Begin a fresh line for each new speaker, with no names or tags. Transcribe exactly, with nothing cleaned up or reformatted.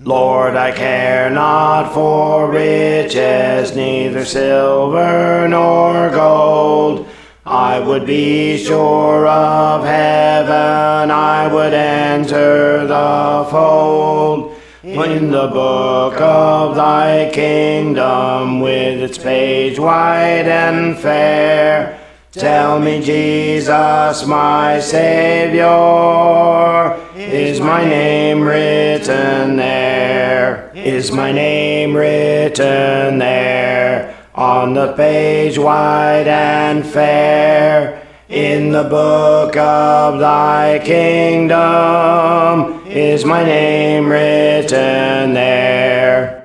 Lord, I care not for riches, neither silver nor gold. I would be sure of heaven, I would enter the fold. In the book of thy kingdom, with its page white and fair, tell me, Jesus, my Savior, is my name written there? Is my name written there? On the page white and fair, in the book of thy kingdom, is my name written there?